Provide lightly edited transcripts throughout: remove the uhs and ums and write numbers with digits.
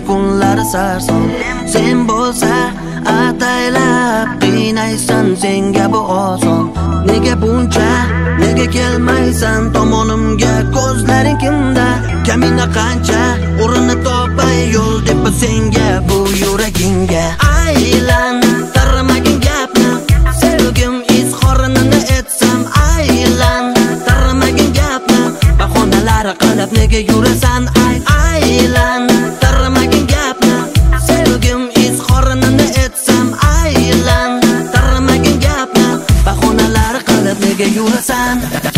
kunlari sarson. Sen bo'lsa ataylab qiynaysan, senga bu oson. Nega buncha, nega kelmaysan tomonimga, ko'zlaring kimda? Kamina qancha, o'rinni topay yo'l deb senga bu yuragingga. Aylan, taramagin gapni, sevgim izhorini etsam. Aylan, taramagin gapni, bahonalar qilib nega yurasan? Aylan, taramagin gapni, sevgim izhorini etsam. Aylan, taramagin gapni, bahonalar qilib nega yurasan?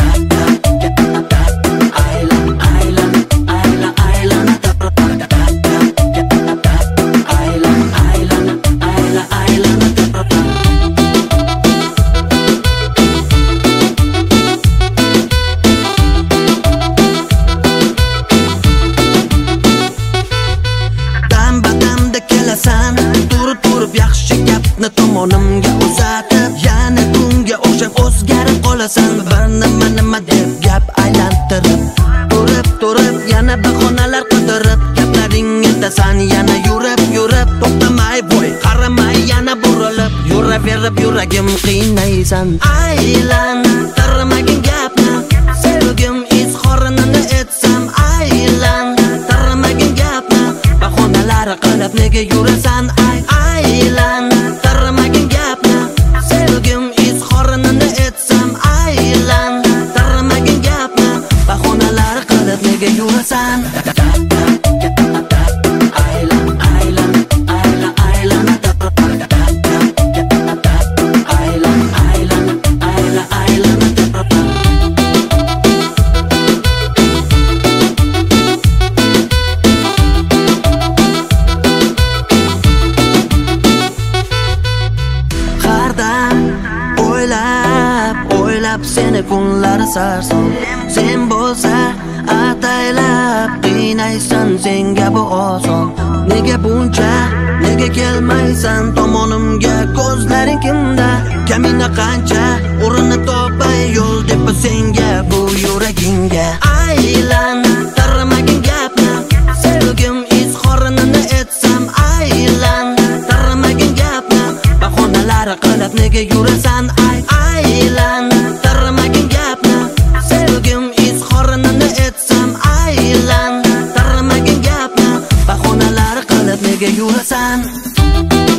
Turib yaxshi gapni tomonimga uzatib, yana kunga o'xshab o'zgarib qolasan. Bir nima deb gap aylantirib, turib yana bahonalar qidirib, gaplaring aytasan. Yana yurib to'xtamay bo'y qaramay yana burilib, yuraverib yuragim qiynaysan. Aylan, taramagin gapni, sevgim izhorini etsam. Aylan, taramagin gapni, bahonalar qilib nega yurasan? Aylan, taramagin gapni, sevgim izhorini etsam. Aylan, taramagin gapni, bahonalar qilib nega yurasan? O'ylab seni kunlari sarson. Sen bo'lsa ataylab qiynaysan, senga bu oson. Nega buncha, nega kelmaysan tomonimga, ko'zlaring kimda? Kamina qancha, o'rinni topay yo'l deb senga bu yuragingga. Aylan, taramagin gapni, sevgim izhorini etsam. Aylan, taramagin gapni, bahonalar qilib nega yurasan? Aylan, taramagin gapni, sevgim izhorini etsam. Aylan, taramagin gapni, bahonalar qilib nega yurasan?